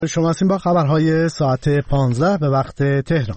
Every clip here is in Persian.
شما هستیم با خبرهای ساعت 15 به وقت تهران.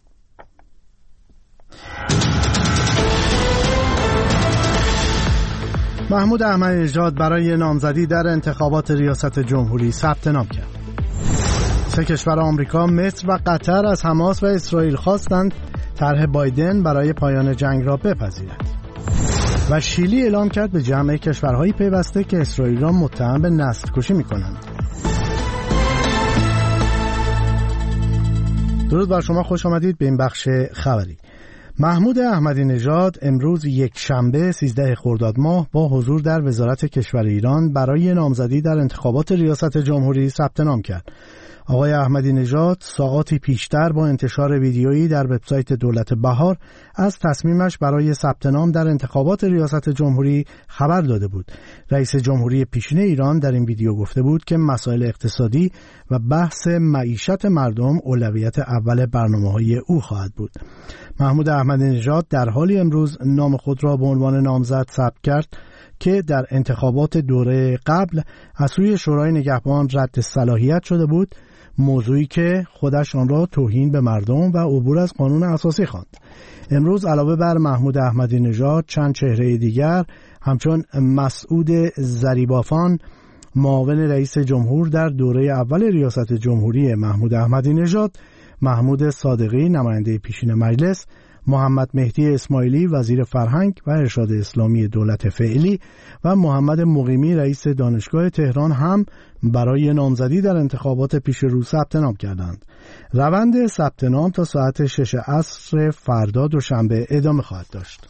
محمود احمدی نژاد برای نامزدی در انتخابات ریاست جمهوری ثبت نام کرد. 3 کشور آمریکا، مصر و قطر از حماس و اسرائیل خواستند طرح بایدن برای پایان جنگ را بپذیرد. و شیلی اعلام کرد به جمع کشورهای پیوسته که اسرائیل را متهم به نسل کشی می‌کنند. درود بر شما، خوش آمدید به این بخش خبری. محمود احمدی نژاد امروز یک شنبه 13 خرداد ماه با حضور در وزارت کشور ایران برای نامزدی در انتخابات ریاست جمهوری ثبت نام کرد. آقای احمدی نژاد ساعاتی پیشتر با انتشار ویدیویی در وبسایت دولت بهار از تصمیمش برای ثبت نام در انتخابات ریاست جمهوری خبر داده بود. رئیس جمهوری پیشین ایران در این ویدیو گفته بود که مسائل اقتصادی و بحث معیشت مردم اولویت اول برنامه‌های او خواهد بود. محمود احمدی نژاد در حالی امروز نام خود را به عنوان نامزد ثبت کرد که در انتخابات دوره قبل از سوی شورای نگهبان رد صلاحیت شده بود، موضوعی که خودش آن را توهین به مردم و عبور از قانون اساسی خواند. امروز علاوه بر محمود احمدی نژاد چند چهره دیگر همچون مسعود ظریبافان معاون رئیس جمهور در دوره اول ریاست جمهوری محمود احمدی نژاد، محمود صادقی نماینده پیشین مجلس، محمد مهدی اسماعیلی وزیر فرهنگ و ارشاد اسلامی دولت فعلی و محمد مقیمی رئیس دانشگاه تهران هم برای نامزدی در انتخابات پیش رو ثبت نام کردند. روند ثبت نام تا ساعت 6 عصر فردا دوشنبه ادامه خواهد داشت.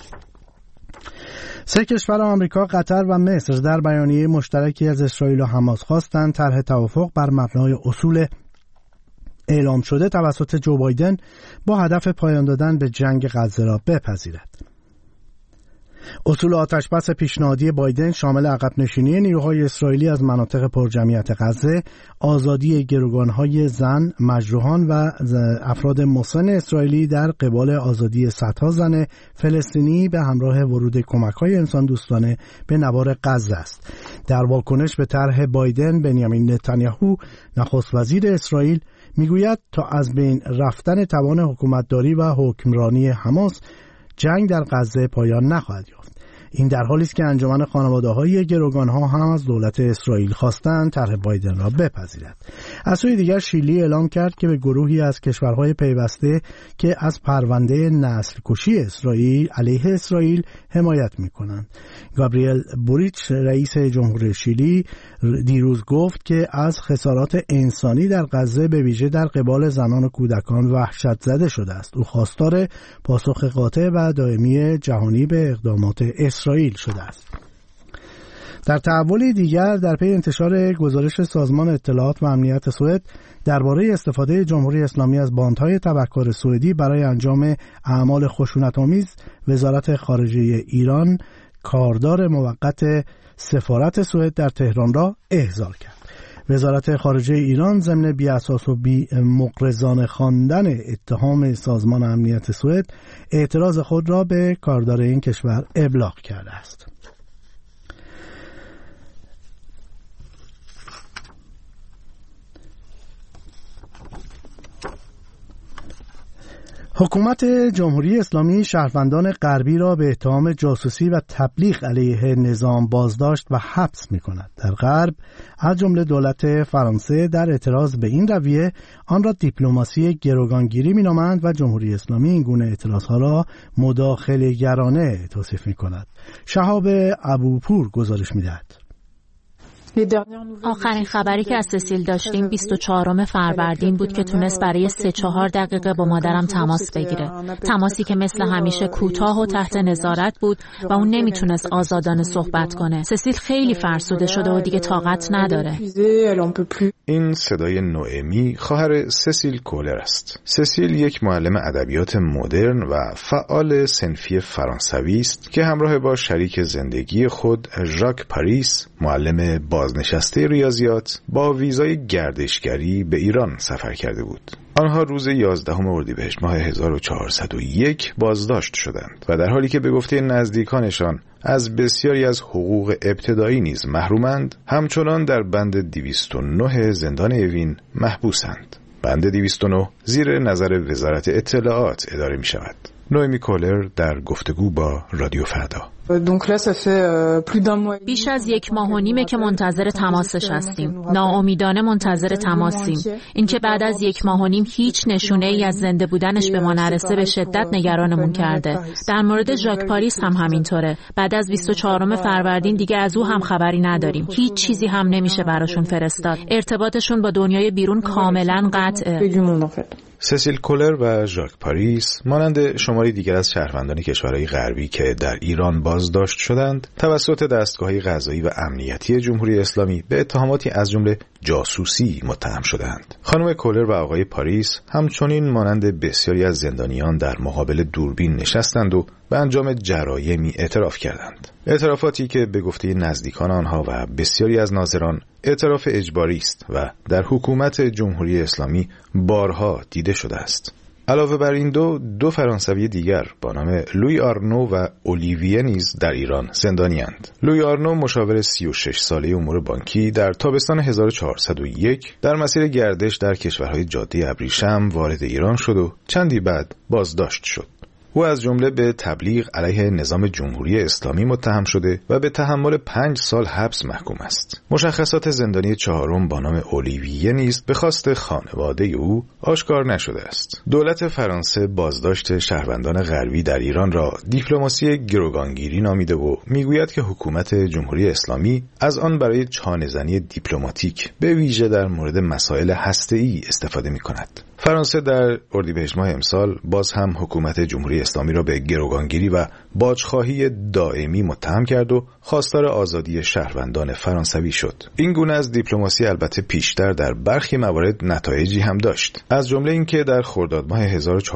3 کشور آمریکا، قطر و مصر در بیانیه مشترکی از اسرائیل و حماس خواستند طرح توافق بر مبنای اصول اعلام شده توسط جو بایدن با هدف پایان دادن به جنگ غزه را بپذیرد. اصول آتشبس پیشنهادی بایدن شامل عقب نشینی نیروهای اسرائیلی از مناطق پرجمعیت غزه، آزادی گروگانهای زن، مجروحان و افراد مسن اسرائیلی در قبال آزادی صدها زن فلسطینی به همراه ورود کمک‌های انسان دوستانه به نوار غزه است. در واکنش به طرح بایدن، بنیامین نتانیاهو نخست وزیر اسرائیل میگوید تا از بین رفتن توان حکومتداری و حکمرانی حماس جنگ در غزه پایان نخواهد یافت. این در حالی است که انجمن خانواده‌های گروگان‌ها هم از دولت اسرائیل خواستند طرح بایدن را بپذیرد. از سوی دیگر شیلی اعلام کرد که به گروهی از کشورهای پیوسته که از پرونده نسل کشی اسرائیل علیه اسرائیل حمایت می‌کنند. گابریل بوریچ رئیس جمهور شیلی دیروز گفت که از خسارات انسانی در غزه به ویژه در قبال زنان و کودکان وحشت زده شده است. او خواستار پاسخ قاطع و دائمی جهانی به اقدامات اسرائیل شده است. در تحولی دیگر در پی انتشار گزارش سازمان اطلاعات و امنیت سوئد درباره استفاده جمهوری اسلامی از باندهای تبهکار سوئدی برای انجام اعمال خشونت‌آمیز، وزارت خارجه ایران کاردار موقت سفارت سوئد در تهران را احضار کرد. وزارت خارجه ایران ضمن بی‌اساس و بی‌مغرضانه خواندن اتهام سازمان امنیت سوئد اعتراض خود را به کاردار این کشور ابلاغ کرده است. حکومت جمهوری اسلامی شهروندان غربی را به اتهام جاسوسی و تبلیغ علیه نظام بازداشت و حبس می‌کند. در غرب از جمله دولت فرانسه در اعتراض به این رویه آن را دیپلماسی گروگانگیری می‌نامند و جمهوری اسلامی این گونه اعتراضها را مداخله‌گرانه توصیف می‌کند. شهاب ابوپور گزارش می‌دهد. آخرین خبری که از سسیل داشتیم 24 فروردین بود که تونست برای 3-4 دقیقه با مادرم تماس بگیره. تماسی که مثل همیشه کوتاه و تحت نظارت بود و اون نمیتونست آزادانه صحبت کنه. سسیل خیلی فرسوده شده و دیگه طاقت نداره. این صدای نوئمی خواهر سسیل کولر است. سسیل یک معلم ادبیات مدرن و فعال صنفی فرانسوی است که همراه با شریک زندگی خود ژاک پاریس معلم بازنشسته ریاضیات با ویزای گردشگری به ایران سفر کرده بود. آنها روز 11 اردیبهشت ماه 1401 بازداشت شدند و در حالی که به گفته نزدیکانشان از بسیاری از حقوق ابتدایی نیز محرومند، همچنان در بند 209 زندان اوین محبوسند. بند 209 زیر نظر وزارت اطلاعات اداره می شود. نوئمی کولر در گفتگو با رادیو فردا: بیش از 1 ماه و نیمه که منتظر تماسش هستیم. ناامیدانه منتظر تماسیم. اینکه بعد از 1 ماه و نیم هیچ نشونه ای از زنده بودنش به ما نرسه به شدت نگرانمون کرده. در مورد ژاک پاریس هم همینطوره. بعد از 24 فروردین دیگه از او هم خبری نداریم. هیچ چیزی هم نمیشه براشون فرستاد. ارتباطشون با دنیای بیرون کاملا قطعه. سسیل کولر و ژاک پاریس مانند شماری دیگر از شهروندان کشورهای غربی که در ایران بازداشت شدند، توسط دستگاه‌های قضایی و امنیتی جمهوری اسلامی به اتهاماتی از جمله جاسوسی متهم شدند. خانم کولر و آقای پاریس همچنین مانند بسیاری از زندانیان در مقابل دوربین نشستند و به انجام جرایمی اعتراف کردند. اعترافاتی که به گفته نزدیکان آنها و بسیاری از ناظران اعتراف اجباری است و در حکومت جمهوری اسلامی بارها دیده شده است. علاوه بر این دو فرانسوی دیگر با نام لوی آرنو و اولیویه نیز در ایران زندانی‌اند. لوی آرنو مشاور 36 ساله امور بانکی در تابستان 1401 در مسیر گردش در کشورهای جاده ابریشم وارد ایران شد و چندی بعد بازداشت شد. او از جمله به تبلیغ علیه نظام جمهوری اسلامی متهم شده و به تحمل 5 سال حبس محکوم است. مشخصات زندانی چهارم با نام اولیویه نیز به خواست خانواده او آشکار نشده است. دولت فرانسه بازداشت شهروندان غربی در ایران را دیپلماسی گروگانگیری نامیده و میگوید که حکومت جمهوری اسلامی از آن برای چانه‌زنی دیپلماتیک به ویژه در مورد مسائل هسته‌ای استفاده می‌کند. فرانسه در اردیبهشت ماه امسال باز هم حکومت جمهوری اسلامی را به گروگانگیری و باجخواهی دائمی متهم کرد و خواستار آزادی شهروندان فرانسوی شد. این گونه از دیپلماسی البته پیشتر در برخی موارد نتایجی هم داشت. از جمله اینکه در خرداد ماه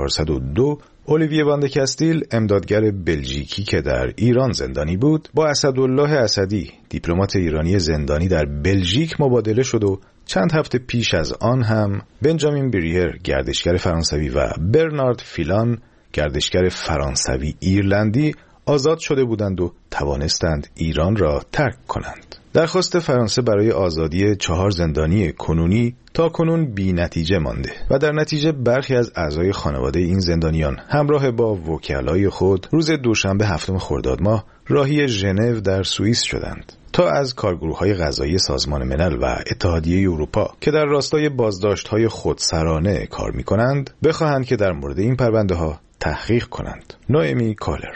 1402 اولیویه واند کاستیل، امدادگر بلژیکی که در ایران زندانی بود، با اسدالله اسدی، دیپلمات ایرانی زندانی در بلژیک مبادله شد و چند هفته پیش از آن هم بنجامین بریر، گردشگر فرانسوی و برنارد فیلان، گردشگر فرانسوی ایرلندی آزاد شده بودند و توانستند ایران را ترک کنند. درخواست فرانسه برای آزادی 4 زندانی کنونی تا کنون بی نتیجه مانده و در نتیجه برخی از اعضای خانواده این زندانیان همراه با وکلای خود روز دوشنبه 7 خرداد ماه راهی ژنو در سوئیس شدند تا از کارگروه‌های قضایی سازمان ملل و اتحادیه اروپا که در راستای بازداشت‌های خودسرانه کار می‌کنند بخواهند که در مورد این پرونده‌ها تحقیق کنند. نوئمی کولر: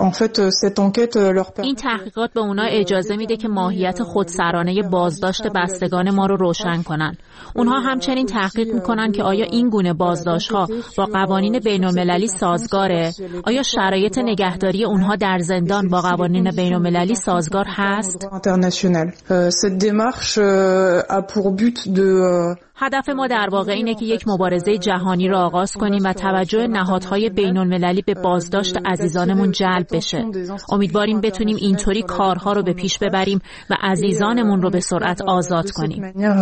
این تحقیقات به اونا اجازه میده که ماهیت خودسرانه بازداشت بستگان ما رو روشن کنن. اونها همچنین تحقیق میکنن که آیا این گونه بازداشت‌ها با قوانین بین‌المللی سازگاره؟ آیا شرایط نگهداری اونها در زندان با قوانین بین‌المللی سازگار هست؟ هدف ما در واقع اینه که یک مبارزه جهانی را آغاز کنیم و توجه نهادهای بین‌المللی به بازداشت عزیزانمون جلب بشه. امیدواریم بتونیم اینطوری کارها رو به پیش ببریم و عزیزانمون رو به سرعت آزاد کنیم.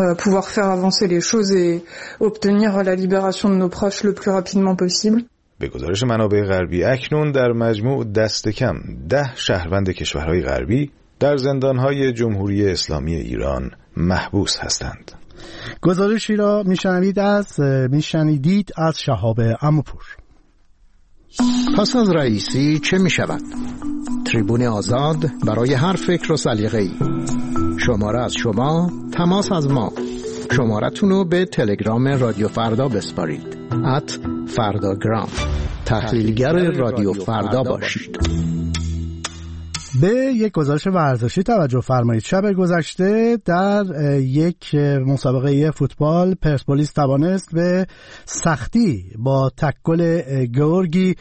به گزارش منابع غربی اکنون در مجموع دست کم 10 شهروند کشورهای غربی در زندانهای جمهوری اسلامی ایران محبوس هستند. گزارشی را میشنیدید از شهاب عموپور. پس از رئیسی چه می شود؟ تریبون آزاد برای هر فکر و سلیقه‌ای. شماره از شما، تماس از ما. شمارتون رو به تلگرام رادیو فردا بسپارید. @فرداگرام. تحلیلگر رادیو فردا باشید. به یک گزارش ورزشی توجه فرمایید. شب گذشته در یک مسابقه فوتبال پرسپولیس توانست به سختی با تکل گورگی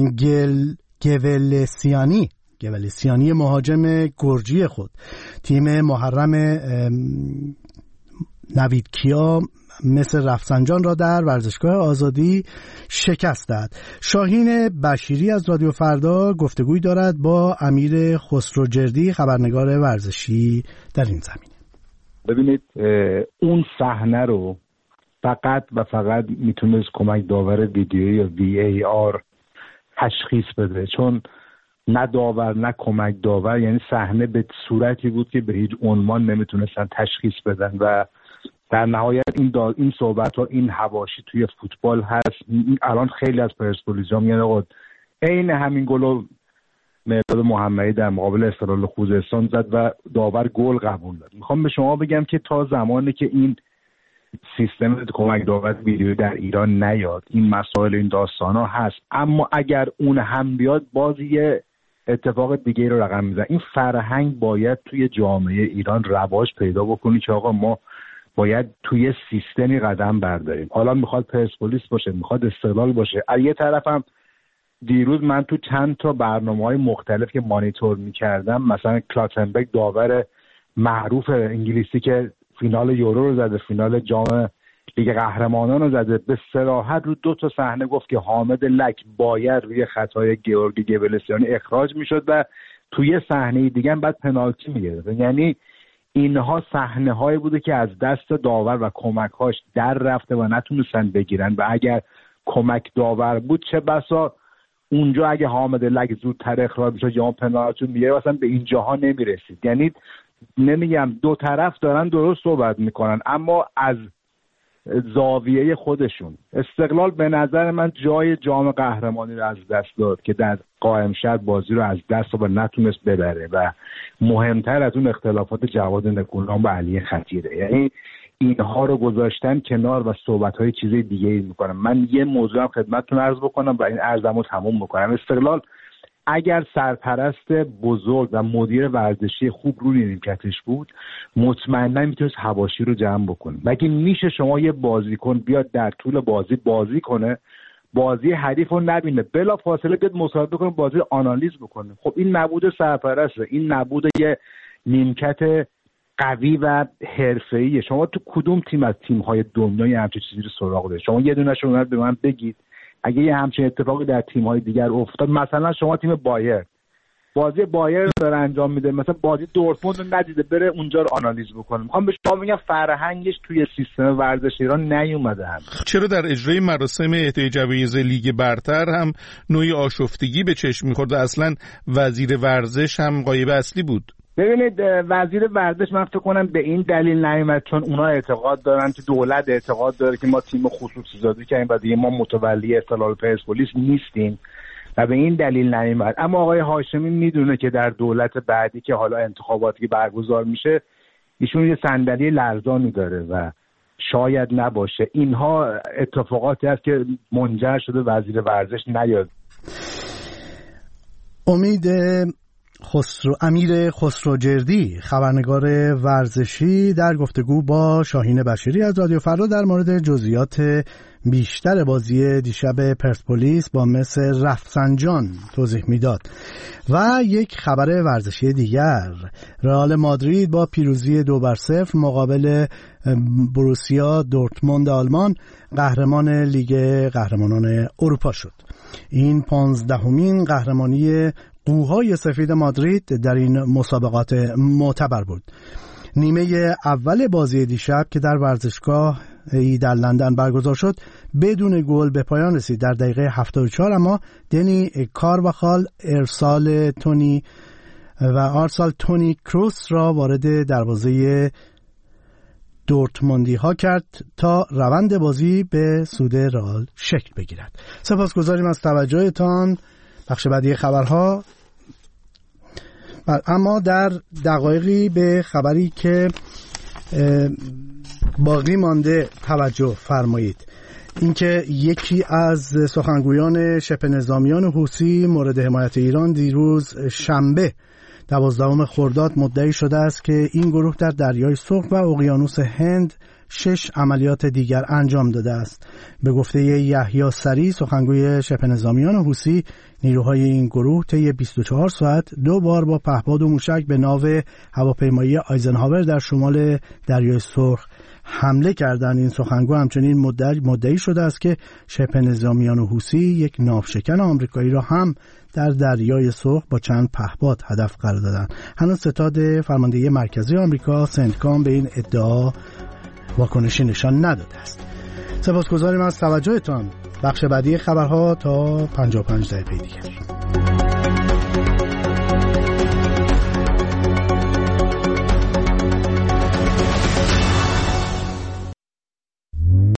گولسیانی مهاجم گرجی خود تیم محرم نویدکیا مثل رفسنجان را در ورزشگاه آزادی شکست داد. شاهین بشیری از رادیو فردا گفتگوی دارد با امیر خسروجردی، خبرنگار ورزشی در این زمینه. ببینید اون صحنه رو فقط میتونست کمک داور ویدیویی یا VAR تشخیص بده، چون نه داور نه کمک داور، یعنی صحنه به صورتی بود که به هیچ عنوان نمیتونستن تشخیص بدن و در نهایت این صحبت ها، این حواشی توی فوتبال هست. الان خیلی از پرسپولیس‌ها میگن آقا عین همین گلو مهداد محمدی در مقابل استقلال خوزستان زد و داور گل قبول داد. میخوام به شما بگم که تا زمانی که این سیستم کمک داور ویدیو در ایران نیاد، این مسائل، این داستانا هست، اما اگر اون هم بیاد باز یه اتفاق دیگه رو رقم میزنه. این فرهنگ باید توی جامعه ایران رواج پیدا بکنه که آقا ما باید توی سیستمی قدم برداریم. حالا میخواد پرسپولیس باشه، میخواد استقلال باشه. از یه طرفم دیروز من تو چند تا برنامه‌های مختلف که مانیتور میکردم، مثلا کلاتنبرگ داور معروف انگلیسی که فینال یورو رو زده، فینال جام لیگ قهرمانان رو زده، به صراحت رو 2 تا صحنه گفت که حامد لک باید روی خطای گیورگی گبلسیانی اخراج میشد و توی صحنه دیگه هم بعد پنالتی میگرفت. یعنی اینها صحنه‌هایی بوده که از دست داور و کمک‌هاش در رفته و نتونستن بگیرن و اگر کمک داور بود چه بسا اونجا اگه حامد لک زودتر اخراج میشد یا پنالتی میگرفت اصلا به اینجاها نمیرسید. یعنی نمیگم دو طرف دارن درست صحبت میکنن، اما از زاویه خودشون. استقلال به نظر من جای جام قهرمانی رو از دست داد که در قائم شهر بازی رو از دست داد و نتونست ببره و مهمتر از اون اختلافات جواد نکونام و علی خطیره. یعنی اینها رو گذاشتن کنار و صحبت‌های چیزای دیگه‌ای میکنن. من یه موضوع هم خدمتتون عرض بکنم و این عرضمو تموم بکنم. استقلال اگر سرپرست بزرگ و مدیر ورزشی خوب روی نیمکتش بود، مطمئنا میتونست حواشی رو جمع بکنه. مگه میشه شما یه بازیکن بیاد در طول بازی کنه، بازی حریف رو نبینه، بلا فاصله بیاد مصاحبه کنه، بازی آنالیز بکنه؟ خب این نبود سرپرسته، این نبود یه نیمکت قوی و حرفه‌ایه. شما تو کدوم تیم از تیم‌های دنیا همچین چیزی رو سراغ دارید؟ شما یه دونه‌شون رو به من بگید. اگه یه همچین اتفاقی در تیم‌های دیگر افتاد، مثلا شما تیم بازی بایر داره انجام میده، مثلا بازی دورتموند رو ندیده بره اونجا رو آنالیز بکنه. میخوام به شما بگم فرهنگش توی سیستم ورزش ایران نیومده. هم چرا در اجرای مراسم اهدای جوایز لیگ برتر هم نوعی آشفتگی به چشم می‌خورد و اصلا وزیر ورزش هم غایب اصلی بود؟ ببینید وزیر ورزش من فکر کنم به این دلیل نیومد چون اونا اعتقاد دارن که دولت اعتقاد داره که ما تیم خصوصی سازی کردیم و دیگه ما متولی استقلال پرسپولیس نیستیم و به این دلیل نیومد. اما آقای هاشمی میدونه که در دولت بعدی که حالا انتخاباتی برگزار میشه ایشون یه صندلی لرزانی داره و شاید نباشه. اینها اتفاقاتی است که منجر شده وزیر ورزش نیاد. امید امیر خسروجردی خبرنگار ورزشی در گفتگو با شاهین بشیری از رادیو فردا در مورد جزئیات بیشتر بازی دیشب پرسپولیس با مس رفسنجان توضیح میداد. و یک خبر ورزشی دیگر، رئال مادرید با پیروزی 2-0 مقابل بروسیا دورتموند آلمان قهرمان لیگ قهرمانان اروپا شد. این 15مین قهرمانی قوهای سفید مادرید در این مسابقات معتبر بود. نیمه اول بازی دیشب که در ورزشگاه در لندن برگزار شد بدون گل به پایان رسید در دقیقه 74، اما دنی کارواخال ارسال تونی کروس را وارد دروازه دورتموندی ها کرد تا روند بازی به سود رئال شکل بگیرد. سپاسگزاریم از توجهتان. بخش بعدی خبرها، اما در دقایقی به خبری که باقی مانده توجه فرمایید. اینکه یکی از سخنگویان شبه نظامیان حوثی مورد حمایت ایران دیروز شنبه 12 خرداد مدعی شده است که این گروه در دریای سرخ و اقیانوس هند 6 عملیات دیگر انجام داده است. به گفته یحیی سری سخنگوی شبه نظامیان حوثی، نیروهای این گروه طی 24 ساعت 2 بار با پهپاد و موشک به ناو هواپیمایی آیزنهاور در شمال دریای سرخ حمله کردند. این سخنگو همچنین مدعی شده است که شبه نظامیان حوثی یک ناوشکن آمریکایی را هم در دریای سرخ با چند پهپاد هدف قرار دادند. هنوز ستاد فرماندهی مرکزی آمریکا سنتکام به این ادعا واکنشی نشان نداده است. سپاسگزاریم از توجهتان. بخش بعدی خبرها تا 55 دقیقه دیگر.